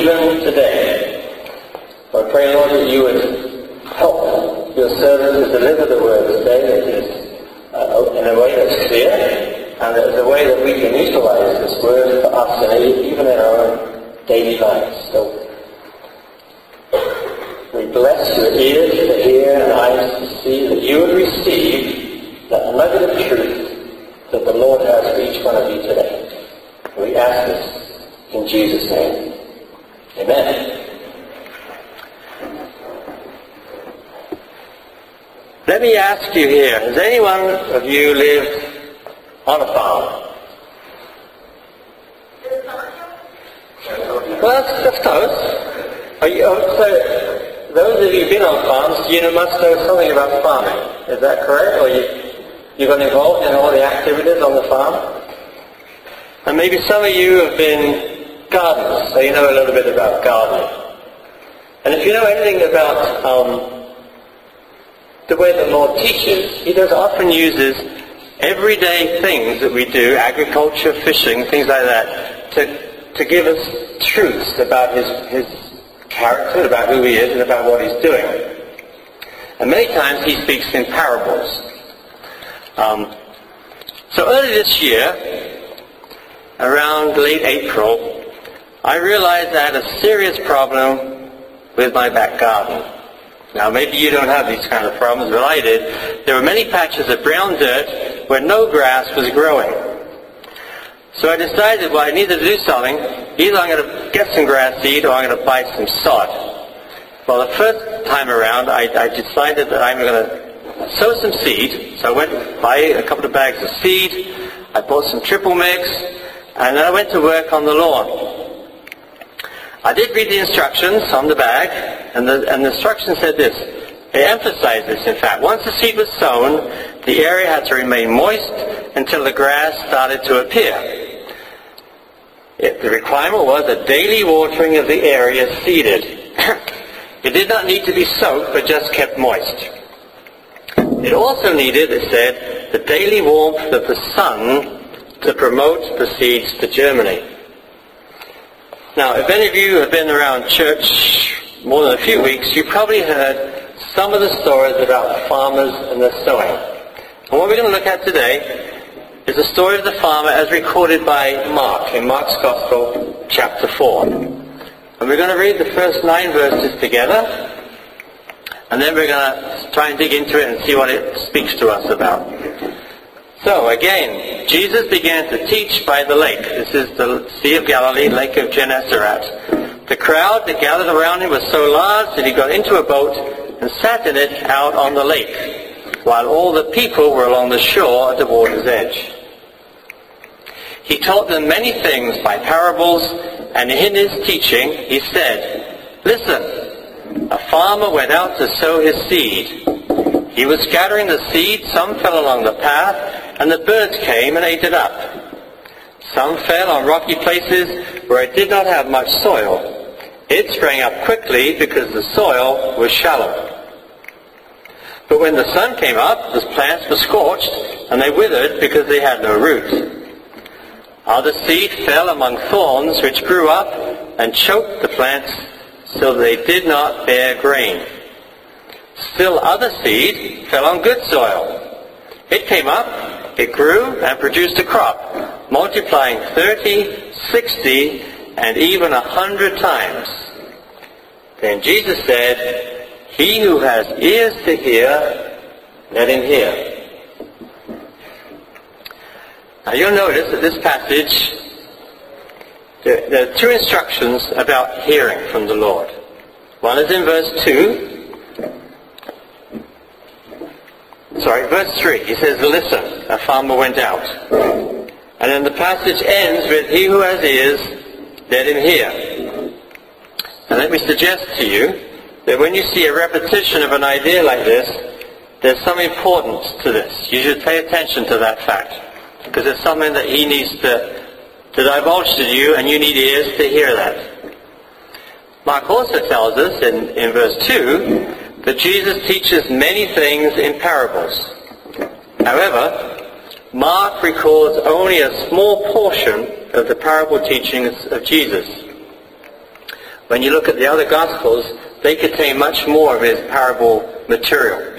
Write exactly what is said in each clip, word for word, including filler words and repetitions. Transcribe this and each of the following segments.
even today. I pray, Lord, that you would help your servant to deliver the word today that is uh, in a way that's clear, and that is a way that we can utilize this word for us and even in our own daily lives. So we bless your ears to hear and eyes to see, that you would receive that nugget of truth that the Lord has for each one of you today. We ask this in Jesus' name. Amen. Let me ask you here, has anyone of you lived on a farm? Well, that's, that's close. Are you, oh, so, those of you who've been on farms, you must know something about farming. Is that correct? Or you, you got involved in all the activities on the farm? And maybe some of you have been gardeners, so you know a little bit about gardening. And if you know anything about um, the way the Lord teaches, he does often uses everyday things that we do, agriculture, fishing, things like that, to, to give us truths about his, his character, about who he is, and about what he's doing. And many times he speaks in parables. Um, so early this year, around late April, I realized I had a serious problem with my back garden. Now, maybe you don't have these kind of problems, but I did. There were many patches of brown dirt where no grass was growing. So I decided, well, I needed to do something. Either I'm going to get some grass seed or I'm going to buy some sod. Well, the first time around, I, I decided that I'm going to sow some seed. So I went and buy a couple of bags of seed. I bought some triple mix. And then I went to work on the lawn. I did read the instructions on the bag, and the, and the instructions said this. It emphasized this, in fact. Once the seed was sown, the area had to remain moist until the grass started to appear. It, the requirement was a daily watering of the area seeded. It did not need to be soaked, but just kept moist. It also needed, it said, the daily warmth of the sun to promote the seeds to germinate. Now, if any of you have been around church more than a few weeks, you probably heard some of the stories about farmers and their sowing. And what we're going to look at today is the story of the farmer as recorded by Mark, in Mark's Gospel, chapter four. And we're going to read the first nine verses together, and then we're going to try and dig into it and see what it speaks to us about. So, again, Jesus began to teach by the lake. This is the Sea of Galilee, Lake of Gennesaret. The crowd that gathered around him was so large that he got into a boat and sat in it out on the lake, while all the people were along the shore at the water's edge. He taught them many things by parables, and in his teaching he said, "Listen, a farmer went out to sow his seed. He was scattering the seed, some fell along the path, and the birds came and ate it up. Some fell on rocky places where it did not have much soil. It sprang up quickly because the soil was shallow. But when the sun came up, the plants were scorched, and they withered because they had no root. Other seed fell among thorns, which grew up and choked the plants so they did not bear grain. Still other seed fell on good soil. It came up, it grew, and produced a crop, multiplying thirty, sixty, and even a hundred times." Then Jesus said, "He who has ears to hear, let him hear." Now you'll notice that this passage, there, there are two instructions about hearing from the Lord. One is in verse two. Sorry, verse three. He says, "Listen, a farmer went out." And then the passage ends with, "He who has ears, let him hear." And let me suggest to you that when you see a repetition of an idea like this, there's some importance to this. You should pay attention to that fact, because it's something that he needs to, to divulge to you, and you need ears to hear that. Mark also tells us in, in verse two that Jesus teaches many things in parables. However, Mark records only a small portion of the parable teachings of Jesus. when you look at the other Gospels, they contain much more of his parable material.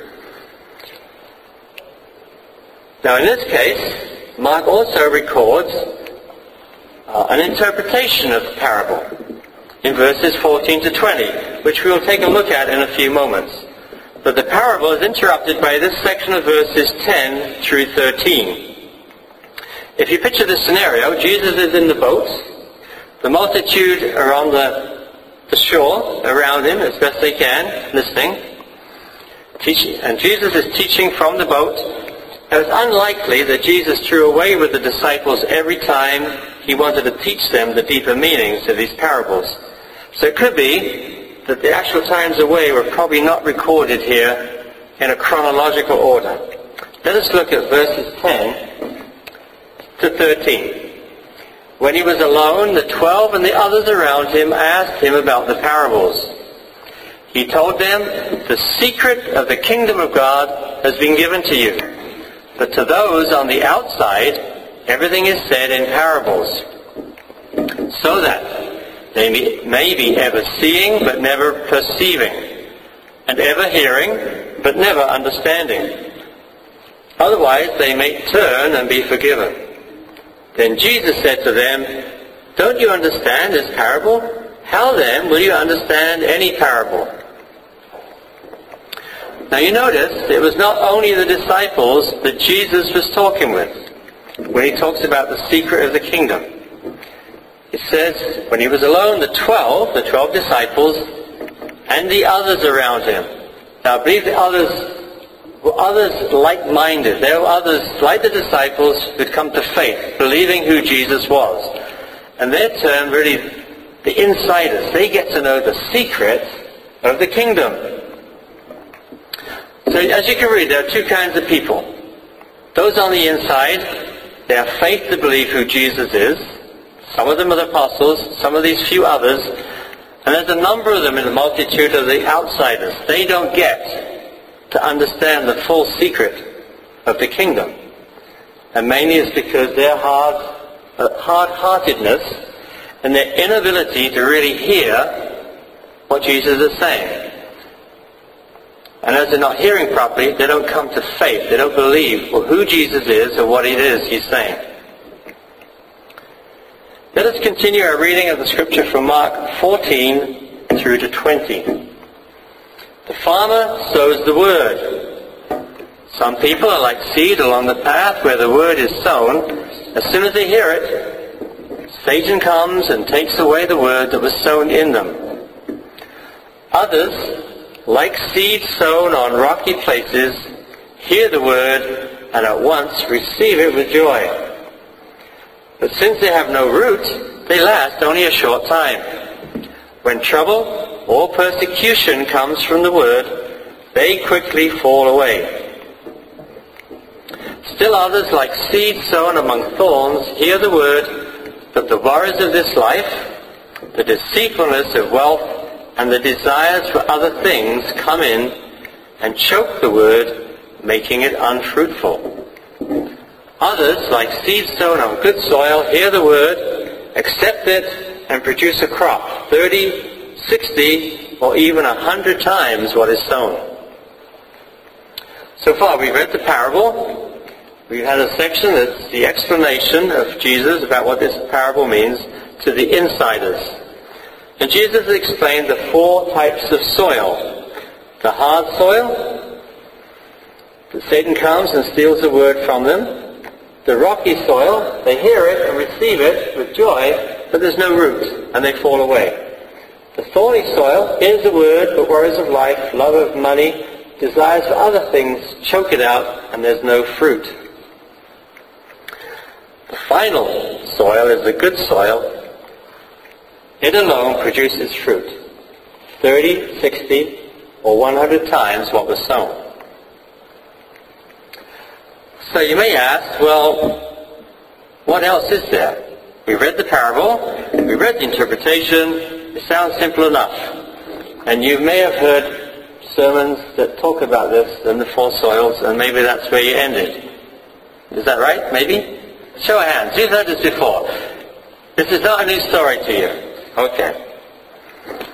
Now in this case, Mark also records uh, an interpretation of the parable in verses fourteen to twenty, which we will take a look at in a few moments. But the parable is interrupted by this section of verses ten through thirteen. If you picture this scenario, Jesus is in the boat. The multitude are on the, the shore around him as best they can, listening. Teaching, and Jesus is teaching from the boat. It was unlikely that Jesus threw away with the disciples every time he wanted to teach them the deeper meanings of these parables. So it could be that the actual times away were probably not recorded here in a chronological order. Let us look at verses ten to thirteen. When he was alone, the twelve and the others around him asked him about the parables. He told them, "The secret of the kingdom of God has been given to you. But to those on the outside, everything is said in parables, so that they may be ever seeing but never perceiving, and ever hearing but never understanding. Otherwise they may turn and be forgiven." Then Jesus said to them, "Don't you understand this parable? How then will you understand any parable?" Now you notice it was not only the disciples that Jesus was talking with when he talks about the secret of the kingdom. It says, when he was alone, the twelve, the twelve disciples, and the others around him. Now I believe the others were others like-minded. There were others like the disciples who'd come to faith, believing who Jesus was. And their turn, really, the insiders, they get to know the secret of the kingdom. So as you can read, there are two kinds of people. Those on the inside, they have faith to believe who Jesus is. Some of them are the apostles, some of these few others, and there's a number of them in the multitude of the outsiders. They don't get to understand the full secret of the kingdom. And mainly it's because their hard, uh, hard-heartedness and their inability to really hear what Jesus is saying. And as they're not hearing properly, they don't come to faith. They don't believe well, who Jesus is or what it is he's saying. Let us continue our reading of the scripture from Mark fourteen through to twenty. The farmer sows the word. Some people are like seed along the path where the word is sown. As soon as they hear it, Satan comes and takes away the word that was sown in them. Others, like seed sown on rocky places, hear the word and at once receive it with joy. But since they have no root, they last only a short time. When trouble or persecution comes from the word, they quickly fall away. Still others, like seed sown among thorns, hear the word, but the worries of this life, the deceitfulness of wealth, and the desires for other things come in and choke the word, making it unfruitful. Others, like seed sown on good soil, hear the word, accept it, and produce a crop, thirty, sixty, or even a hundred times what is sown. So far we've read the parable. We've had a section that's the explanation of Jesus about what this parable means to the insiders. And Jesus explained the four types of soil. The hard soil, that Satan comes and steals the word from them. The rocky soil, they hear it and receive it with joy, but there's no root, and they fall away. The thorny soil hears the word, but worries of life, love of money, desires for other things choke it out, and there's no fruit. The final soil is the good soil. It alone produces fruit, thirty, sixty, or one hundred times what was sown. So you may ask, well, what else is there? We read the parable, we read the interpretation, it sounds simple enough. And you may have heard sermons that talk about this and the four soils, and maybe that's where you ended. Is that right? Maybe? Show of hands. You've heard this before. This is not a new story to you. Okay.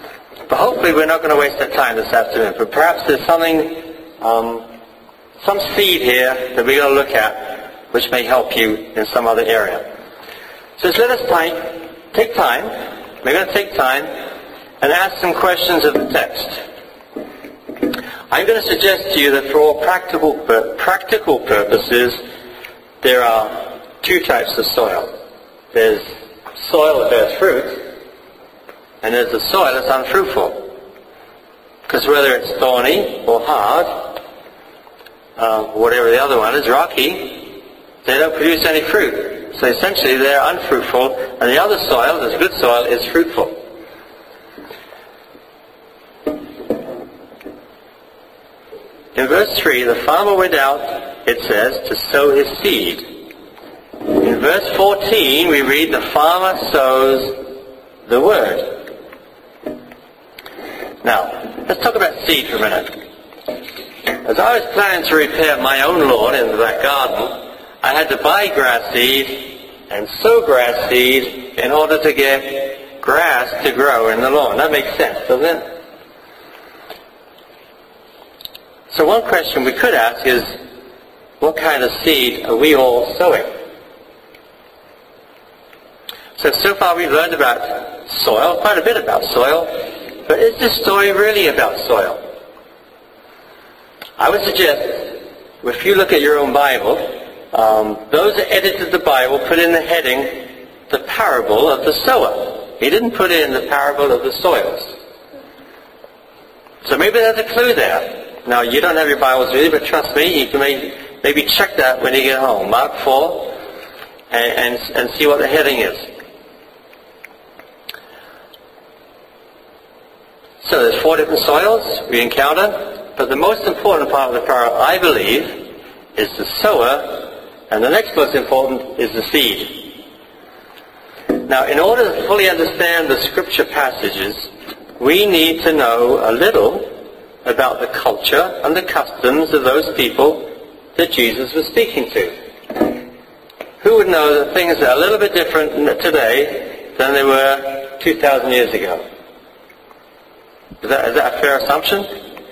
hopefully we're not going to waste our time this afternoon, but perhaps there's something, um, some seed here that we're going to look at which may help you in some other area. So let us time, take time, we're going to take time and ask some questions of the text. I'm going to suggest to you that for all practical, practical purposes, there are two types of soil. There's soil that bears fruit, and there's the soil that's unfruitful. Because whether it's thorny or hard, uh, whatever the other one is, rocky, they don't produce any fruit. So essentially they're unfruitful, and the other soil, the good soil, is fruitful. In verse three, the farmer went out, it says, to sow his seed. In verse fourteen, we read, the farmer sows the word. Now, let's talk about seed for a minute. As I was planning to repair my own lawn in the back garden, I had to buy grass seed and sow grass seed in order to get grass to grow in the lawn. That makes sense, doesn't it? So one question we could ask is, what kind of seed are we all sowing? So, so far we've learned about soil, quite a bit about soil, but is this story really about soil? I would suggest, if you look at your own Bible, um, those that edited the Bible put in the heading, the parable of the sower. He didn't put in the parable of the soils. So maybe there's a clue there. Now, you don't have your Bibles with you, but trust me, you can maybe, maybe check that when you get home. Mark four, and, and, and see what the heading is. So there's four different soils we encounter, but the most important part of the parable, I believe, is the sower, and the next most important is the seed. Now, in order to fully understand the scripture passages, we need to know a little about the culture and the customs of those people that Jesus was speaking to. Who would know that things are a little bit different today than they were two thousand years ago? Is that, is that a fair assumption?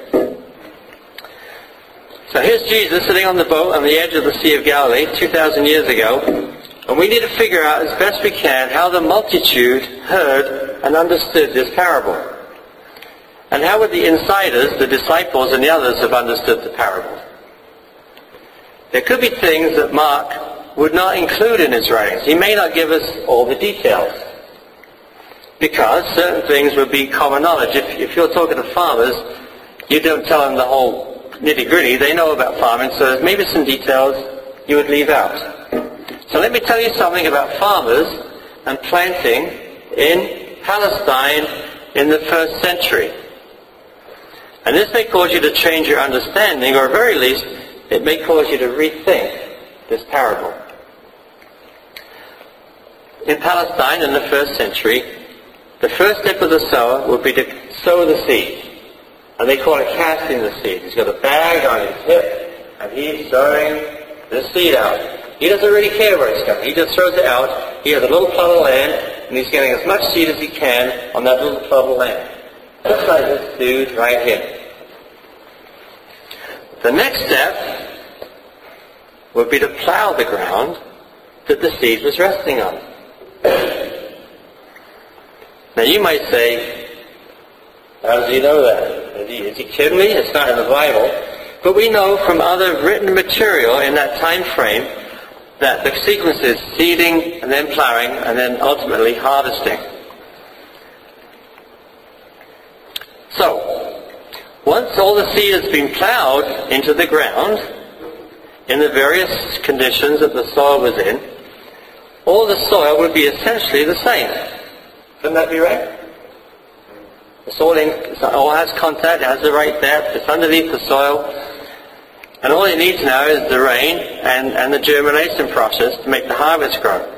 So here's Jesus sitting on the boat on the edge of the Sea of Galilee two thousand years ago, and we need to figure out as best we can how the multitude heard and understood this parable. And how would the insiders, the disciples and the others, have understood the parable? There could be things that Mark would not include in his writings. He may not give us all the details, because certain things would be common knowledge. If, if you're talking to farmers, you don't tell them the whole nitty-gritty. They know about farming, so there's maybe some details you would leave out. So let me tell you something about farmers and planting in Palestine in the first century. And this may cause you to change your understanding, or at very least, it may cause you to rethink this parable. In Palestine in the first century, the first step of the sower would be to sow the seed. And they call it casting the seed. He's got a bag on his hip, and he's sowing the seed out. He doesn't really care where it's going. He just throws it out. He has a little plot of land, and he's getting as much seed as he can on that little plot of land. Just like this dude right here. The next step would be to plow the ground that the seed was resting on. Now you might say, how does he know that? Is he, is he kidding me? It's not in the Bible. But we know from other written material in that time frame that the sequence is seeding and then plowing and then ultimately harvesting. So, once all the seed has been plowed into the ground, in the various conditions that the soil was in, all the soil would be essentially the same. Wouldn't that be right? The soil in, all has contact, it has the right depth, it's underneath the soil, and all it needs now is the rain and, and the germination process to make the harvest grow.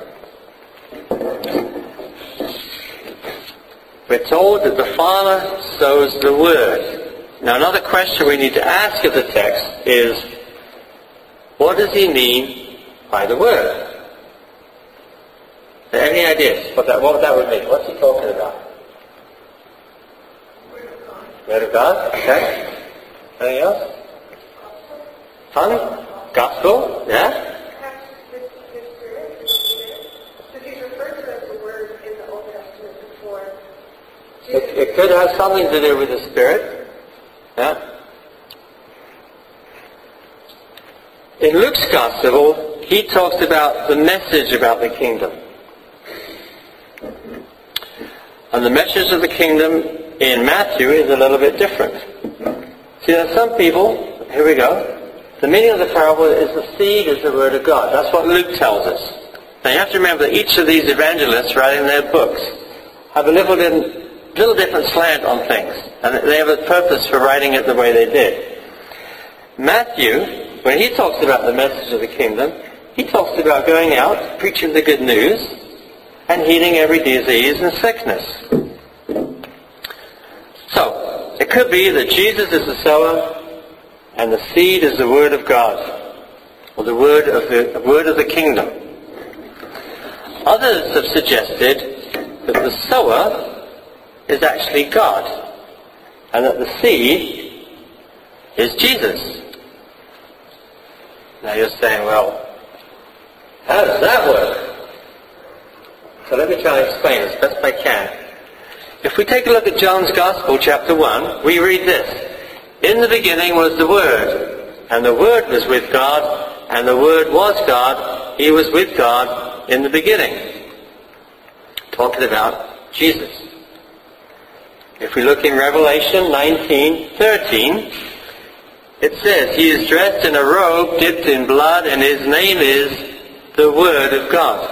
We're told that the farmer sows the word. Now another question we need to ask of the text is, what does he mean by the word? Any ideas what that, what that would mean? What's he talking about? Word of God, okay. Anything else? Tongue? Gospel, yeah. It, it could have something to do with the Spirit. Yeah. In Luke's Gospel, he talks about the message about the kingdom. And the message of the kingdom in Matthew is a little bit different. See, there are some people, here we go, the meaning of the parable is the seed is the word of God. That's what Luke tells us. Now you have to remember that each of these evangelists writing their books have a little, little different slant on things. And they have a purpose for writing it the way they did. Matthew, when he talks about the message of the kingdom, he talks about going out, preaching the good news, and healing every disease and sickness. So, it could be that Jesus is the sower, and the seed is the word of God, or the word of the, the word of the kingdom. Others have suggested that the sower is actually God, and that the seed is Jesus. Now you're saying, well, how does that work? So let me try and explain as best I can. If we take a look at John's Gospel, chapter one, we read this. In the beginning was the Word, and the Word was with God, and the Word was God. He was with God in the beginning. Talking about Jesus. If we look in Revelation nineteen thirteen, it says, He is dressed in a robe dipped in blood, and His name is the Word of God.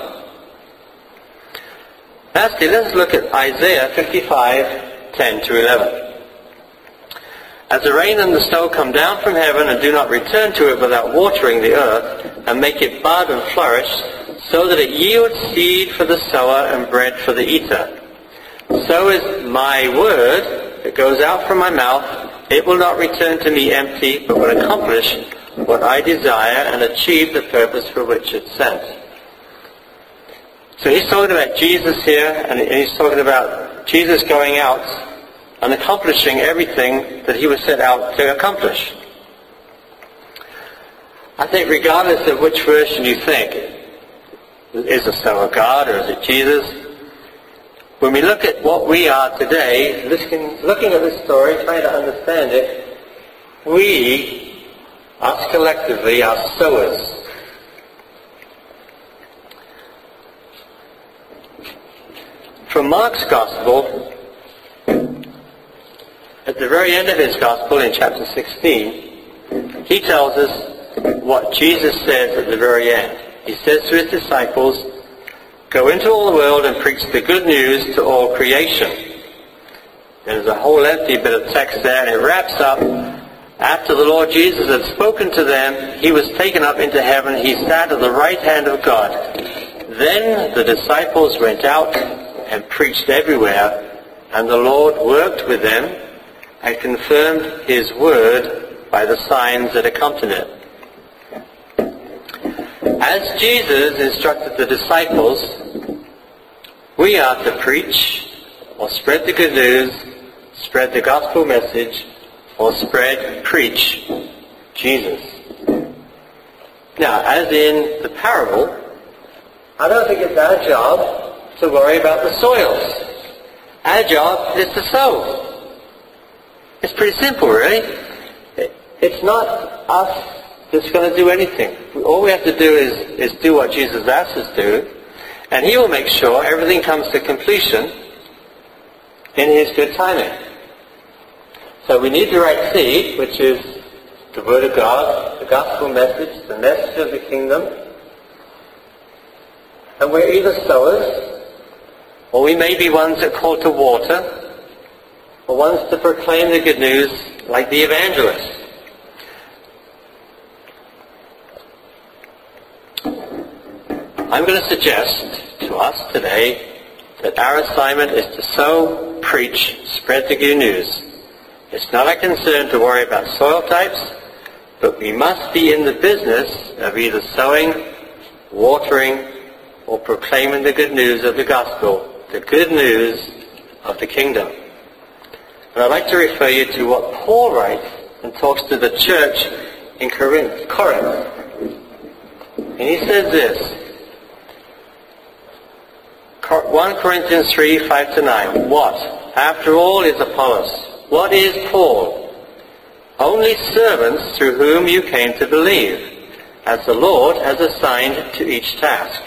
Lastly, let's look at Isaiah fifty-five, ten to eleven. As the rain and the snow come down from heaven and do not return to it without watering the earth and make it bud and flourish, so that it yields seed for the sower and bread for the eater, so is my word that goes out from my mouth. It will not return to me empty, but will accomplish what I desire and achieve the purpose for which it's sent. So he's talking about Jesus here, and he's talking about Jesus going out and accomplishing everything that he was set out to accomplish. I think regardless of which version you think, is the sower God or is it Jesus, when we look at what we are today, looking at this story, trying to understand it, we, us collectively, are sowers. From Mark's Gospel, at the very end of his Gospel, in chapter sixteen, he tells us what Jesus says at the very end. He says to his disciples, "Go into all the world and preach the good news to all creation." There's a whole empty bit of text there, and it wraps up, after the Lord Jesus had spoken to them, he was taken up into heaven. He sat at the right hand of God. Then the disciples went out and preached everywhere, and the Lord worked with them and confirmed his word by the signs that accompanied it. As Jesus instructed the disciples, we are to preach or spread the good news, spread the gospel message, or spread, preach Jesus. Now, as in the parable, I don't think it's our job to worry about the soils. Our job is to sow. It's pretty simple, really. It's not us that's going to do anything. All we have to do is, is do what Jesus asks us to do, and he will make sure everything comes to completion in his good timing. So we need the right seed, which is the Word of God, the gospel message, the message of the kingdom. And we're either sowers, or we may be ones that call to water, or ones to proclaim the good news like the evangelist. I'm going to suggest to us today that our assignment is to sow, preach, spread the good news. It's not our concern to worry about soil types, but we must be in the business of either sowing, watering, or proclaiming the good news of the gospel, the good news of the kingdom. And I'd like to refer you to what Paul writes and talks to the church in Corinth. Corinth. And he says this, First Corinthians three, five to nine. What, after all, is Apollos? What is Paul? Only servants through whom you came to believe, as the Lord has assigned to each task.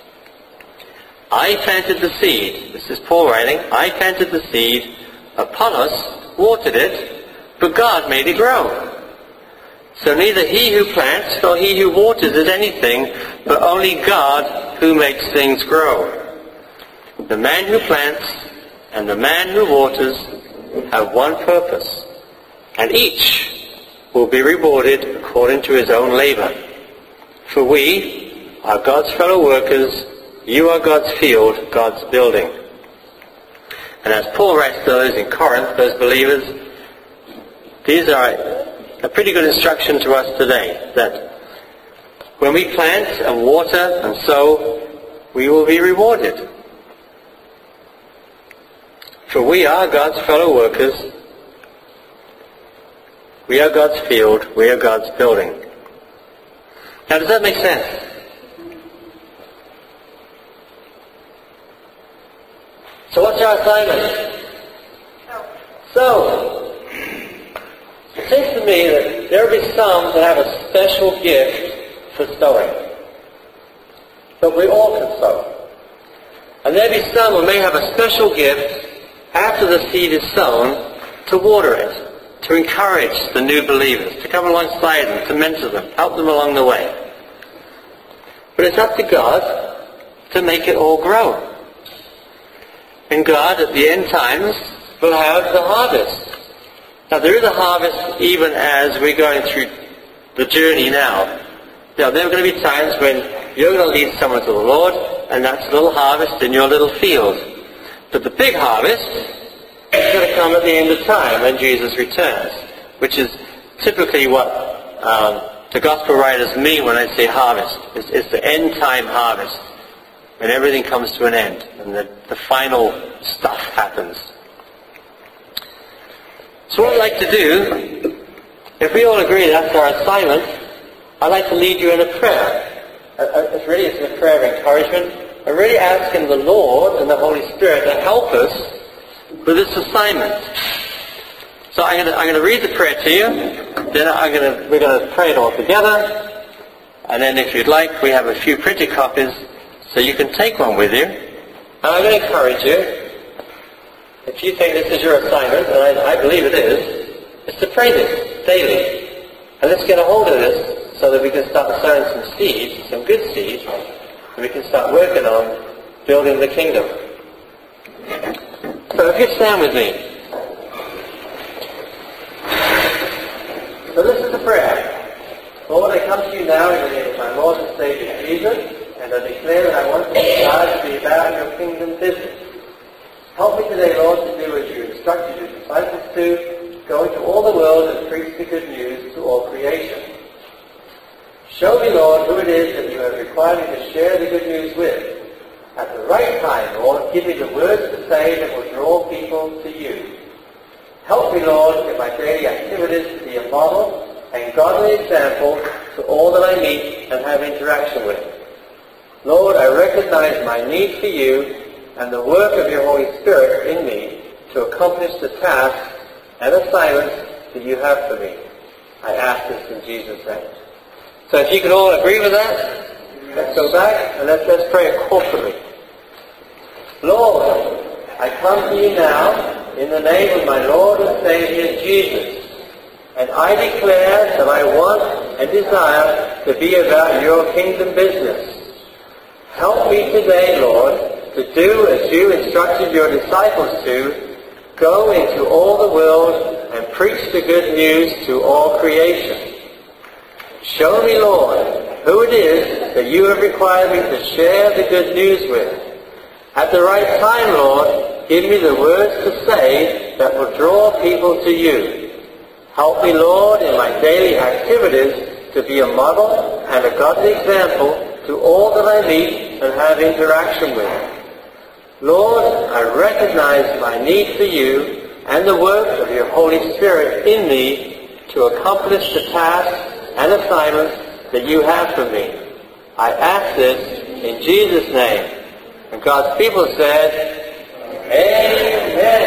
I planted the seed. This is Paul writing. I planted the seed. Apollos watered it, but God made it grow. So neither he who plants nor he who waters is anything, but only God who makes things grow. The man who plants and the man who waters have one purpose, and each will be rewarded according to his own labor. For we are God's fellow workers, you are God's field, God's building. And as Paul writes to those in Corinth, those believers, these are a pretty good instruction to us today, that when we plant and water and sow, we will be rewarded. For we are God's fellow workers, we are God's field, we are God's building. Now, does that make sense? So what's our assignment? So, it seems to me that there will be some that have a special gift for sowing. But we all can sow. And there will be some who may have a special gift after the seed is sown to water it, to encourage the new believers, to come alongside them, to mentor them, help them along the way. But it's up to God to make it all grow. And God, at the end times, will have the harvest. Now, there is a harvest even as we're going through the journey now. Now, there are going to be times when you're going to lead someone to the Lord, and that's a little harvest in your little field. But the big harvest is going to come at the end of time when Jesus returns, which is typically what um, the gospel writers mean when I say harvest. It's, it's the end time harvest, when everything comes to an end and the, the final stuff happens. So what I'd like to do, if we all agree that's our assignment, I'd like to lead you in a prayer. It's really it's a prayer of encouragement. I'm really asking the Lord and the Holy Spirit to help us with this assignment. So I'm going to, I'm going to read the prayer to you. Then I'm going to, we're going to pray it all together. And then if you'd like, we have a few printed copies so you can take one with you. And I'm going to encourage you, if you think this is your assignment, and I, I believe it is, is to pray this daily. And let's get a hold of this so that we can start sowing some seeds, some good seeds, and we can start working on building the kingdom. So if you stand with me. So this is the prayer. Lord, I come to you now in the name of my Lord and Savior Jesus, and I declare that I want to be glad to be about your kingdom business. Help me today, Lord, to do as you instructed your disciples to, go into all the world and preach the good news to all creation. Show me, Lord, who it is that you have required me to share the good news with. At the right time, Lord, give me the words to say that will draw people to you. Help me, Lord, in my daily activities to be a model and godly example to all that I meet and have interaction with. Lord, I recognize my need for you and the work of your Holy Spirit in me to accomplish the tasks and assignments that you have for me. I ask this in Jesus' name. So if you can all agree with that, let's go back and let's, let's pray corporately. Lord, I come to you now in the name of my Lord and Savior Jesus, and I declare that I want and desire to be about your kingdom business. Help me today, Lord, to do as you instructed your disciples to, go into all the world and preach the good news to all creation. Show me, Lord, who it is that you have required me to share the good news with. At the right time, Lord, give me the words to say that will draw people to you. Help me, Lord, in my daily activities to be a model and a godly example to all that I meet and have interaction with. Lord, I recognize my need for you and the work of your Holy Spirit in me to accomplish the tasks and assignments that you have for me. I ask this in Jesus' name. And God's people said, Amen.